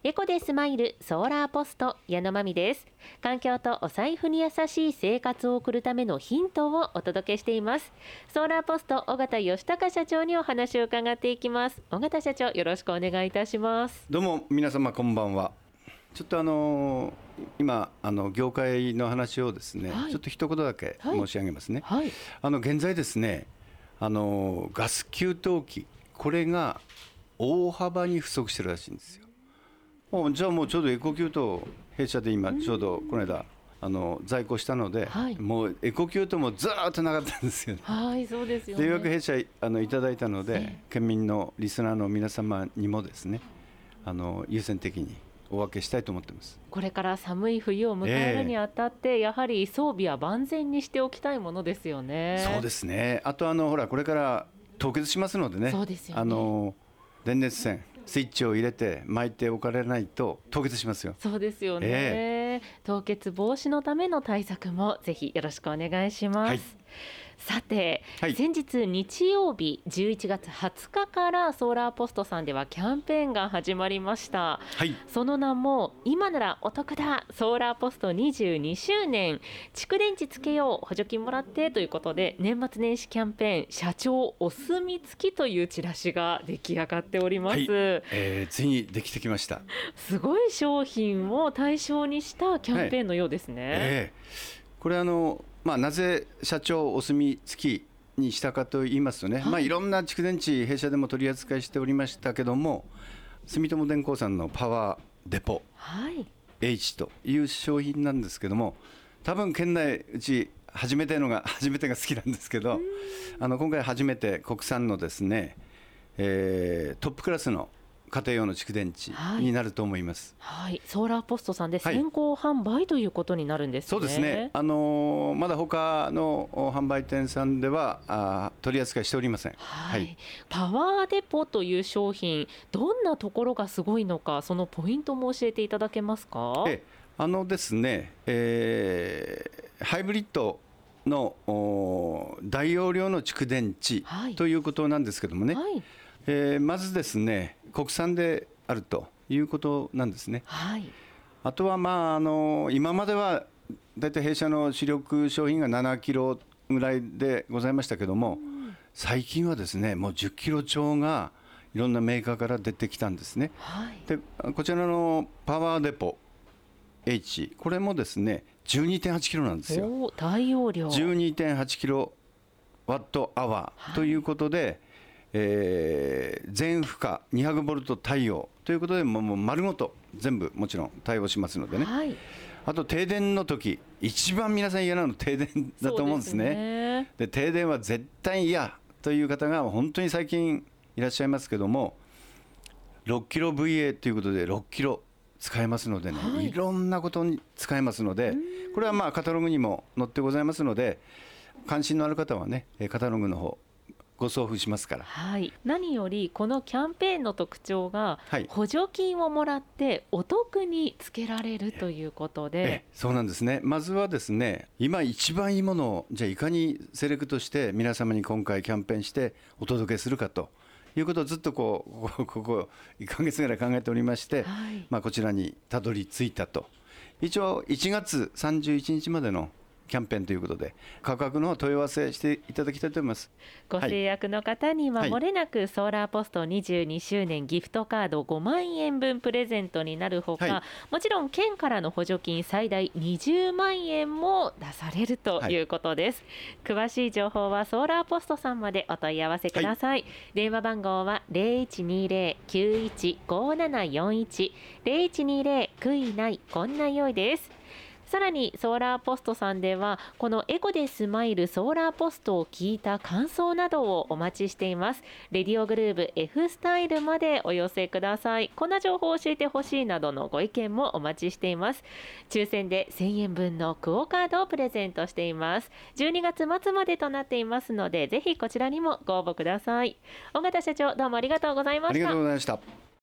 エコでスマイルソーラーポスト矢野真美です。環境とお財布に優しい生活を送るためのヒントをお届けしています。ソーラーポスト尾形義孝社長にお話を伺っていきます。尾形社長、よろしくお願いいたします。 どうも皆様こんばんは。ちょっと今業界の話をですね、ちょっと一言だけ申し上げますね。現在ですね、ガス給湯器、これが大幅に不足してるらしいんですよ。じゃあもうちょうどエコ給湯、弊社で今ちょうどこの間在庫したので、もうエコ給湯もずーっとなかったんですよね。 そうですよね。 でようやく弊社いただいたので、県民のリスナーの皆様にもですね、優先的にお分けしたいと思ってます。 これから寒い冬を迎えるにあたって、やはり装備は万全にしておきたいものですよね。 そうですね。あとほらこれから凍結しますのでね。 そうですよね。 電熱線スイッチを入れて巻いておかれないと凍結しますよ。 そうですよね。凍結防止のための対策もぜひよろしくお願いします。さて、先日日曜日11月20日からソーラーポストさんではキャンペーンが始まりました。その名も今ならお得だソーラーポスト22周年蓄電池つけよう補助金もらってということで、年末年始キャンペーン社長お墨付きというチラシが出来上がっております。 ついにできてきました。 すごい商品を対象にしたキャンペーンのようですね。 これなぜ社長お墨付きにしたかと言いますとね、いろんな蓄電池弊社でも取り扱いしておりましたけども、住友電工さんのパワーデポ、H という商品なんですけども、多分県内うち初めてが好きなんですけど、今回初めて国産のですね、トップクラスの家庭用の蓄電池になると思います。 ソーラーポストさんで先行販売ということになるんですね。 そうですね。まだ他の販売店さんでは取り扱いしておりません。 パワーデポという商品、どんなところがすごいのか、そのポイントも教えていただけますか？ ですね、ハイブリッドの大容量の蓄電池ということなんですけどもね、まずですね、国産であるということなんですね。あとは今まではだいたい弊社の主力商品が7キロぐらいでございましたけども、最近はですねもう10キロ超がいろんなメーカーから出てきたんですね。でこちらのパワーデポ H、 これもですね 12.8 キロなんですよ。 大容量 12.8 キロワットアワーということで、全負荷200ボルト対応ということで、もう丸ごと全部もちろん対応しますのでね。あと停電の時、一番皆さん嫌なの停電だと思うんですね。で停電は絶対嫌という方が本当に最近いらっしゃいますけども、6キロ VA ということで6キロ使えますのでね、いろんなことに使えますので、これはカタログにも載ってございますので、関心のある方はねカタログの方ご送付しますから。 何よりこのキャンペーンの特徴が、補助金をもらってお得につけられるということで、 そうなんですね。まずはですね、今一番いいものをじゃあいかにセレクトして皆様に今回キャンペーンしてお届けするかということをずっとここ1ヶ月ぐらい考えておりまして、こちらにたどり着いたと。一応1月31日までのキャンペーンということで、価格の問い合わせしていただきたいと思います。 ご制約の方にはもれなくソーラーポスト22周年ギフトカード5万円分プレゼントになるほか、もちろん県からの補助金最大20万円も出されるということです。詳しい情報はソーラーポストさんまでお問い合わせください。電話番号は 0120-915741 0120悔いないこんなよいです。さらにソーラーポストさんではこのエコでスマイルソーラーポストを聞いた感想などをお待ちしています。レディオグルーブ F スタイルまでお寄せください。こんな情報を教えてほしいなどのご意見もお待ちしています。抽選で1000円分のクオカードをプレゼントしています。12月末までとなっていますので、ぜひこちらにもご応募ください。尾形社長、どうもありがとうございました。 ありがとうございました。